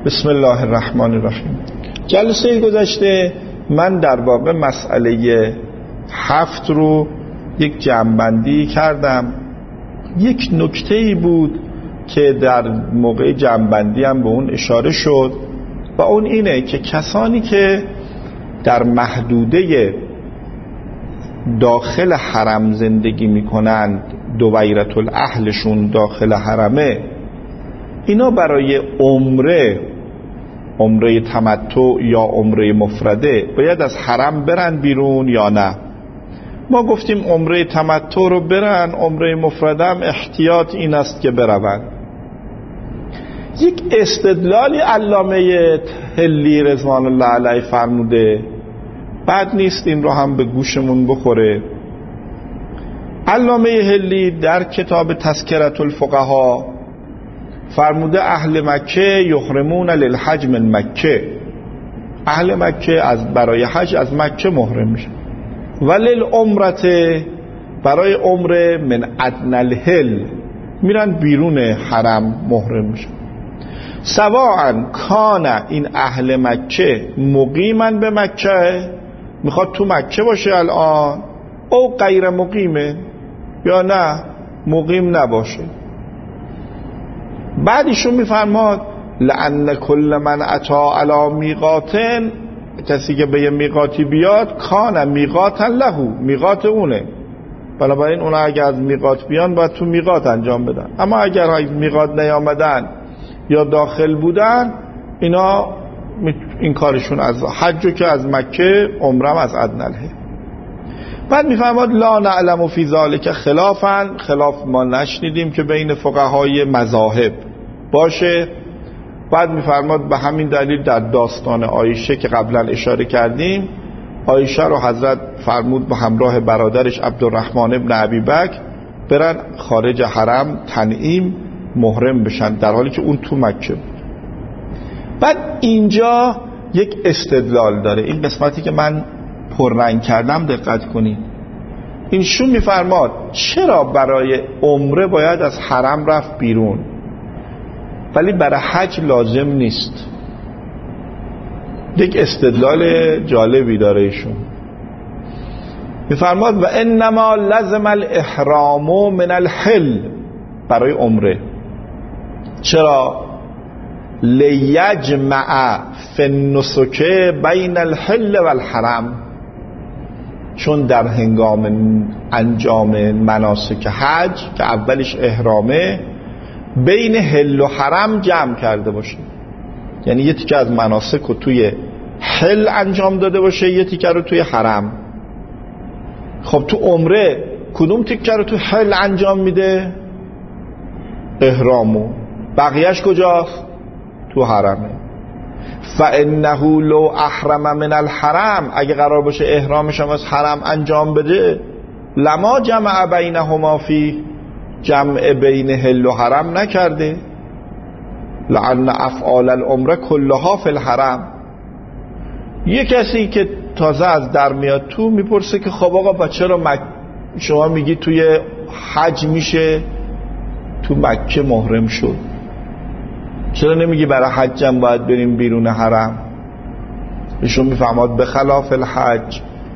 بسم الله الرحمن الرحیم. جلسه گذشته من در واقع مسئله 7 رو یک جمع‌بندی کردم. یک نکته‌ای بود که در موقع جمع‌بندی هم به اون اشاره شد و اون اینه که کسانی که در محدوده داخل حرم زندگی میکنند، دویرة الاهلشون داخل حرمه، اینا برای عمره تمتع یا عمره مفرده باید از حرم برن بیرون یا نه؟ ما گفتیم عمره تمتع رو برن، عمره مفرده هم احتیاط این است که برون. یک استدلالی علامه حلی رضوان الله علیه فرموده، بد نیست این رو هم به گوشمون بخوره. علامه حلی در کتاب تذکرة الفقها فرموده اهل مکه یحرمون للحج من مکه، اهل مکه برای حج از مکه محرم میشن، ولل عمرته برای عمره من ادنی الحل میرن بیرون حرم محرم میشن. سواء کان این اهل مکه مقیما به مکه، میخواد تو مکه باشه الان، او غیر مقیمه یا نه مقیم نباشه. بعدشون میفرماد لأن کل من اتی علی میقاتن، کسی که به یه میقاتی بیاد کان میقاتا له، میقات اونه، بنابراین اونا اگر از میقات بیان باید تو میقات انجام بدن. اما اگر از میقات نیامدن یا داخل بودن، اینا این کارشون از حجو که از مکه، عمرم از ادنی الحل. بعد میفرماد لا نعلم فی ذلک خلافا، خلاف ما نشنیدیم که بین فقهای مذاهب باشه. بعد میفرماد به همین دلیل در داستان عایشه که قبلا اشاره کردیم، عایشه رو حضرت فرمود به همراه برادرش عبدالرحمن ابن ابی بکر برن خارج حرم تنعیم محرم بشن، در حالی که اون تو مکه بود. بعد اینجا یک استدلال داره، این قسمتی که من پررنگ کردم دقت کنید. اینشون میفرماد چرا برای عمره باید از حرم رفت بیرون ولی برای حج لازم نیست؟ یک استدلال جالبی داره ایشون. میفرماد و انما لزم الاحرام من الحل، برای عمره. چرا؟ لیجمع فی النسک بین الحل و الحرم، چون در هنگام انجام مناسک حج که اولش احرامه، بین حل و حرم جمع کرده باشه. یعنی یه تیکه از مناسک رو توی حل انجام داده باشه، یه تیکه رو توی حرم. خب تو عمره کدوم تیکه رو توی حل انجام میده؟ احرامو. بقیهش کجاست؟ تو حرمه. فانه لو احرم من الحرم، اگه قرار باشه احرامش هم از حرم انجام بده، لما جمع بینهما فی، جمع بین حل و حرم نکرده. لعن افعال العمره کلها فی الحرم. یه کسی که تازه از در میاد تو میپرسه که خب آقا چرا شما میگی توی حج میشه تو مکه محرم شد، چرا نمیگی برای حجم باید بریم بیرون حرم؟ ایشون میفهماد به خلاف الحج،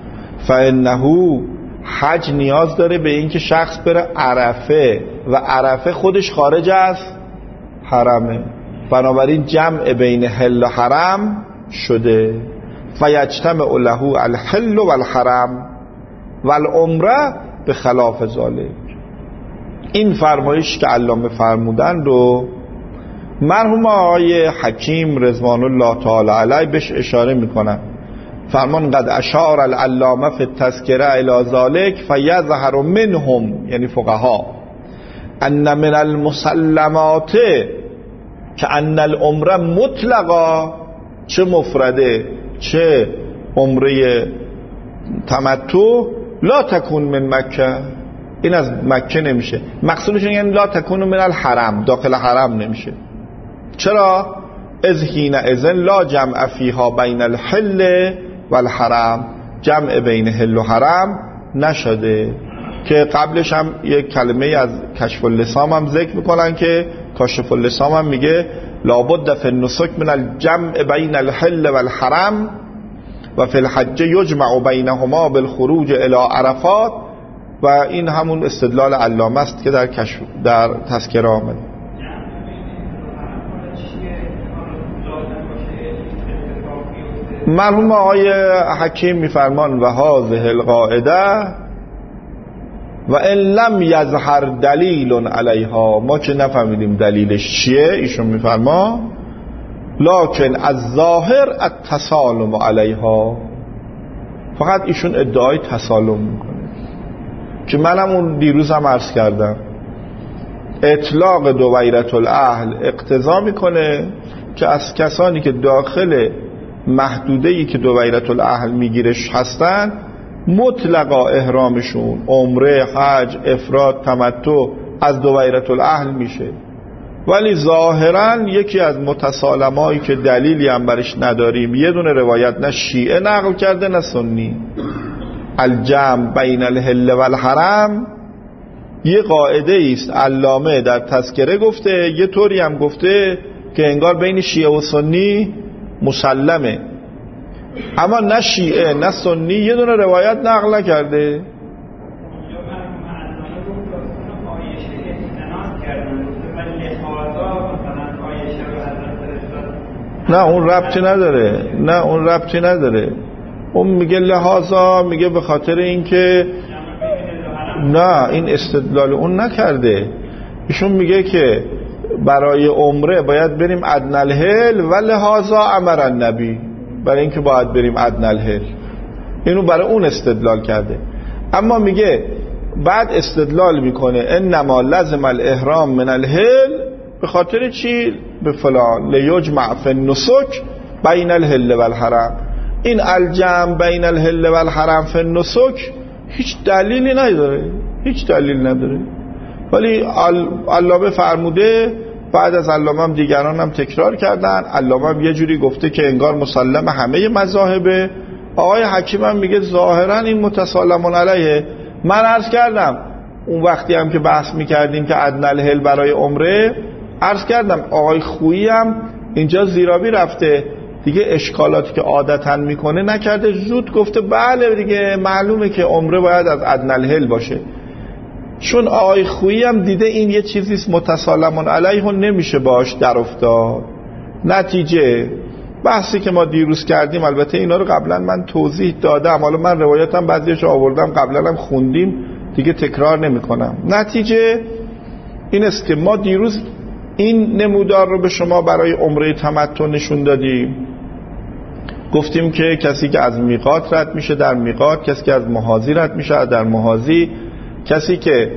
فانه حج نیاز داره به این که شخص بره عرفه و عرفه خودش خارج از حرمه، بنابراین جمع بین حل و حرم شده. فیجتمع له الحل و الحرم و العمره به خلاف ذلک. این فرمایش که علامه فرمودن رو مرحوم آقای حکیم رضوان الله تعالی علیه بهش اشاره میکنن. فرمان قد اشار العلامه فی التذکره الی ذلک فیظهر منهم، یعنی فقها، ان من المسلمات که ان العمره مطلقا، چه مفرده چه عمره تمتع، لا تکون من مکه، این از مکه نمیشه. مقصودشون یعنی لا تکون من الحرم، داخل حرم نمیشه. چرا؟ اذ حینئذ لا جمع فیها بین الحل و الحرم، جمع بین حل و حرم نشده. که قبلش هم یک کلمه از کشف اللسان هم ذکر میکنن که کاشف اللسان هم میگه لابد فی النسک من الجمع بین الحل والحرم و فی الحج یجمع بینهما بالخروج الی عرفات. و این همون استدلال علامه است که در تذکره آمده. مرحوم آقای حکیم میفرمان و هذه القاعده و ان لم یظهر دلیل علیها، ما که نفهمیدیم دلیلش چیه، ایشون میفرما لکن از ظاهر التسالم علیها، فقط ایشون ادعای تسالم میکنه که منم اون دیروز هم عرض کردم اطلاق دویرة الاهل اقتضا میکنه که از کسانی که داخل محدوده‌ای که دویرة الاهل میگیرش هستن مطلقا احرامشون عمره، حج، افراد، تمتع از دویرة الاهل میشه. ولی ظاهرا یکی از متسالمایی که دلیلی هم برش نداریم، یه دونه روایت نه شیعه نقل کرده نه سنی، الجمع بین الحل و الحرم، یه قاعده است علامه در تذکره گفته، یه طوری هم گفته که انگار بین شیعه و سنی مسلمه، اما نه شیعه نه سنی یه دونه روایت نقل نکرده. نه اون ربطی نداره، اون میگه لحاظا، میگه به خاطر اینکه نه این استدلال اون نکرده، ایشون میگه که برای عمره باید بریم ادنی الحل و لحاظا امر النبی، برای اینکه باید بریم ادنی الحل، اینو برای اون استدلال کرده. اما میگه بعد استدلال میکنه انما لازم الاحرام من الحل، به خاطر چی؟ به فلان لیجمع فی النسک بین الحل و الحرم. این الجمع بین الحل و الحرم فی النسک هیچ دلیلی نداره، ولی علامه فرموده، بعد از علامه هم دیگران هم تکرار کردن، علامه هم یه جوری گفته که انگار مسلم همه مذاهبه. آقای حکیم هم میگه ظاهرا این متسالم علیه. من عرض کردم اون وقتی هم که بحث میکردیم که ادنی الحل برای عمره، عرض کردم آقای خویی هم اینجا زیرابی رفته دیگه، اشکالاتی که عادتاً میکنه نکرده، زود گفته بله دیگه معلومه که عمره باید از ادنی الحل باشه. چون آقای خویی هم دیده این یه چیزیست متسالم علیه و نمیشه باش در افتاد. نتیجه بحثی که ما دیروز کردیم، البته اینا رو قبلا من توضیح دادم، حالا من روایتم بعضیشو آوردم، قبلا هم خوندیم دیگه تکرار نمی کنم. نتیجه این است که ما دیروز این نمودار رو به شما برای عمره تمتع نشون دادیم. گفتیم که کسی که از میقات رد میشه در میقات، کسی که از محاذی رد میشه در محاذی، کسی که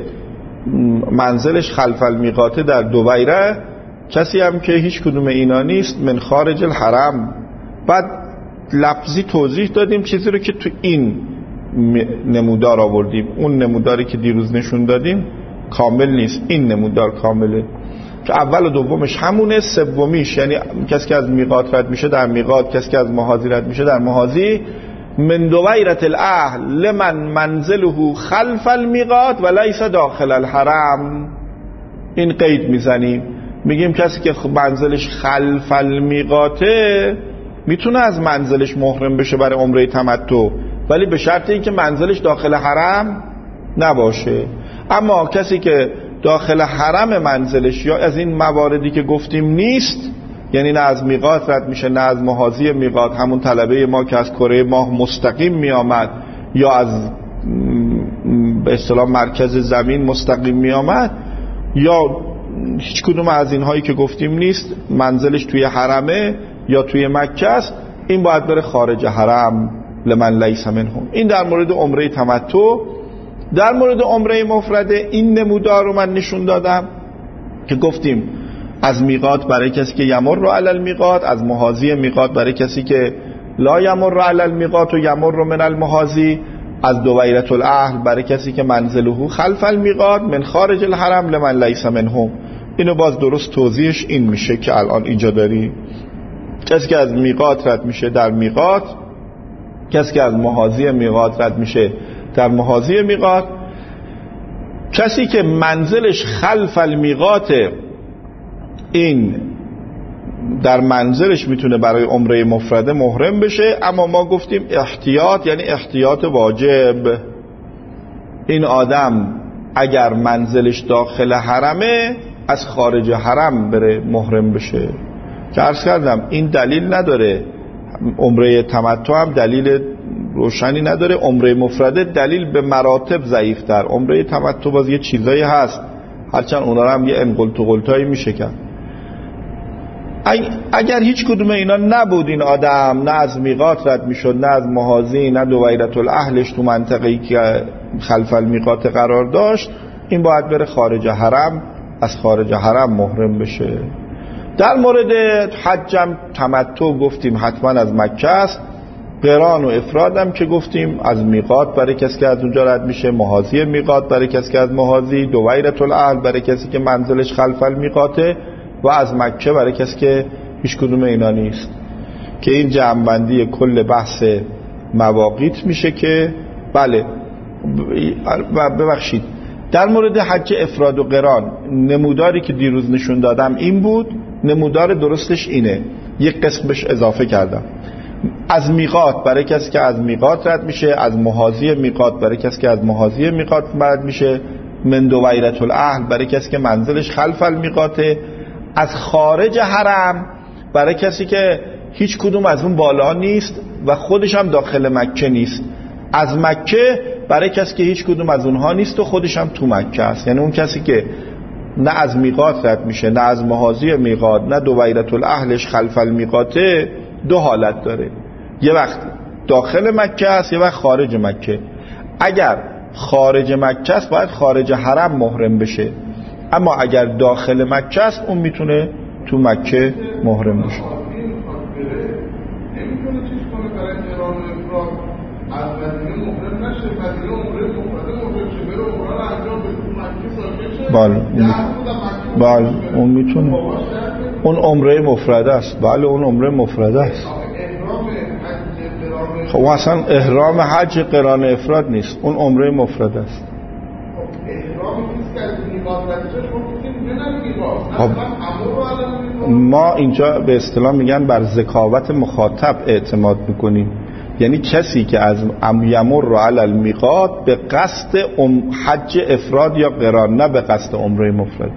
منزلش خلف المیقات در دویره، کسی هم که هیچ کدوم اینا نیست من خارج الحرم. بعد لفظی توضیح دادیم چیزی رو که تو این نمودار آوردیم. اون نموداری که دیروز نشون دادیم کامل نیست، این نمودار کامله که اول و دومش همونه، سومیش یعنی کسی که از میقات رد میشه در میقات، کسی که از محاذی رد میشه در محاذی، من دویرة الاهل لمن منزله خلف المیقات و لیس داخل الحرم. این قید میزنیم، میگیم کسی که منزلش خلف المیقاته میتونه از منزلش محرم بشه برای عمره تمتع، ولی به شرط اینکه منزلش داخل حرم نباشه. اما کسی که داخل حرم منزلش یا از این مواردی که گفتیم نیست، یعنی نه از میقات رد میشه نه از محاذی میقات، همون طلبه ما که از کره ماه مستقیم میامد یا از به اصطلاح مرکز زمین مستقیم میامد، یا هیچ کدوم از اینهایی که گفتیم نیست، منزلش توی حرمه یا توی مکه است، این باید بره خارج حرم لمن لیس منهم. این در مورد عمره تمتع. در مورد عمره مفرده این نمودار رو من نشون دادم که گفتیم از میقات برای کسی که یمر علی المیقات، از محاذی میقات برای کسی که لا یمر علی المیقات و یمر من المحاذی، از دویرة الاهل برای کسی که منزله خلف المیقات، من خارج الحرم لمن لیس منهم. اینو باز درست توضیحش این میشه که الان اینجا داری، کسی که از میقات رد میشه در میقات، کسی که از محاذی میقات رد میشه در محاذی میقات، کسی که منزلش خلف المیقات، این در منزلش میتونه برای عمره مفرده محرم بشه. اما ما گفتیم احتیاط یعنی احتیاط واجب. این آدم اگر منزلش داخل حرمه از خارج حرم بره محرم بشه، که عرض کردم این دلیل نداره. عمره تمتع هم دلیل روشنی نداره، عمره مفرده دلیل به مراتب ضعیفتر. عمره تمتع باز یه چیزایی هست، هرچند اونا رو هم یه انقلت و قلتایی میشه کرد. اگر هیچ کدوم اینا نبود، این آدم نه از میقات رد میشد، نه از محاذی، نه دویرة الاهلش تو منطقه‌ای که خلف المیقات قرار داشت، این باید بره خارج حرم، از خارج حرم محرم بشه. در مورد حجم تمتع گفتیم حتما از مکه است. قران و افرادم که گفتیم از میقات برای کسی که از اونجا رد میشه، محاذی میقات برای کسی که از محاذی، دویرة الاهل برای کسی که منزلش خلف المیقاته، و از مکه برای کسی که هیچ کدوم اینا نیست. که این جمع‌بندی کل بحث مواقیت میشه. که بله ببخشید، در مورد حج افراد و قران نموداری که دیروز نشون دادم این بود. نمودار درستش اینه، یک قسمش اضافه کردم. از میقات برای کسی که از میقات رد میشه، از محاذی میقات برای کسی که از محاذی میقات رد میشه، من دویرة الاهل برای کسی که منزلش خلف المیقاته، از خارج حرم برای کسی که هیچ کدوم از اون بالا نیست و خودش هم داخل مکه نیست، از مکه برای کسی که هیچ کدوم از اونها نیست و خودش هم تو مکه است. یعنی اون کسی که نه از میقات رد میشه، نه از محاذی میقات، نه دویرة الاهلش خلف المیقاته، دو حالت داره. یه وقت داخل مکه است، یه وقت خارج مکه. اگر خارج مکه است باید خارج حرم محرم بشه، اما اگر داخل مکه است اون میتونه تو مکه محرم بشه. بله اون میتونه، اون عمره مفرده است. بله اون عمره مفرده است. خب اصلا احرام حج قران افراد نیست، اون عمره مفرده است. خب ما اینجا به اصطلاح میگن بر ذکاوت مخاطب اعتماد میکنیم. یعنی کسی که از یمر علی المیقات به قصد حج افراد یا قران، نه به قصد عمره مفرد.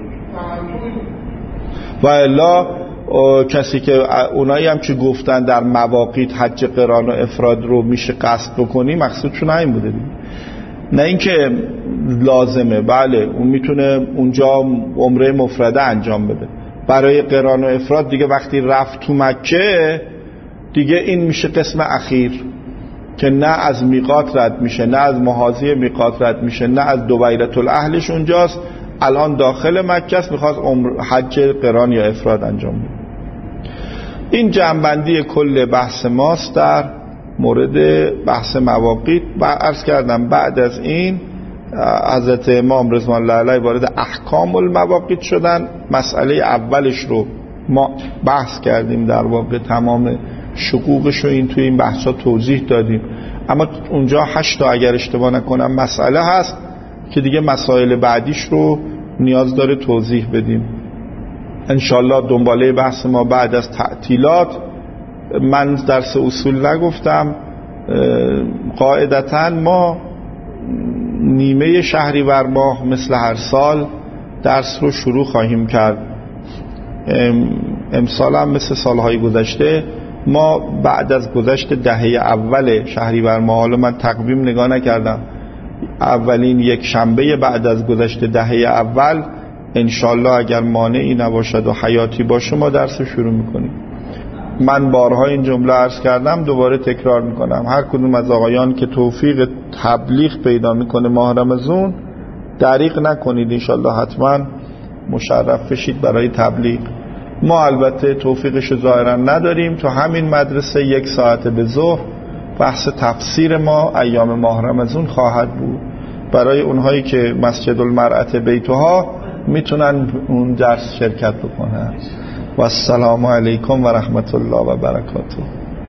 و الا کسی که اونایی هم که گفتن در مواقیت حج قران و افراد رو میشه قصد بکنی، مقصودشون همین بوده دیگه. نه اینکه لازمه. بله اون میتونه اونجا عمره مفرده انجام بده. برای قران و افراد دیگه وقتی رفت تو مکه دیگه این میشه قسم اخیر که نه از میقات رد میشه، نه از محاذی میقات رد میشه، نه از دویرة الاهلش اونجاست. الان داخل مکه است، میخواد حج قران یا افراد انجام بده. این جمع‌بندی کل بحث ماست در مورد بحث مواقیت. عرض کردم بعد از این حضرت امام رضوان الله علیه وارد احکام المواقیت شدن. مسئله اولش رو ما بحث کردیم، در واقع تمام شقوقش رو این توی این بحثا توضیح دادیم. اما اونجا 8 تا اگر اشتباه نکنم مسئله هست که دیگه مسائل بعدیش رو نیاز داره توضیح بدیم. انشالله دنباله بحث ما بعد از تعطیلات. من درس اصول نگفتم، قاعدتاً ما نیمه شهریور ماه مثل هر سال درس رو شروع خواهیم کرد. امسال هم مثل سالهای گذشته ما بعد از گذشت دهه اول شهریور ماه، حالا من تقویم نگاه نکردم، اولین یک شنبه بعد از گذشت دهه اول انشالله اگر مانعی نباشد و حیاتی باشه ما درس شروع میکنیم. من بارها این جمله عرض کردم، دوباره تکرار میکنم، هر کدوم از آقایان که توفیق تبلیغ پیدا میکنه ماه رمضان دریغ نکنید، انشالله حتما مشرف بشید برای تبلیغ. ما البته توفیقش ظاهرا نداریم. تو همین مدرسه 1 ساعت به ظهر بحث تفسیر ما ایام ماه رمضان خواهد بود. برای اونهایی که مسجد المرأة بیتها میتونن اون درس شرکت بکنن. و السلام علیکم و رحمت الله و برکاته.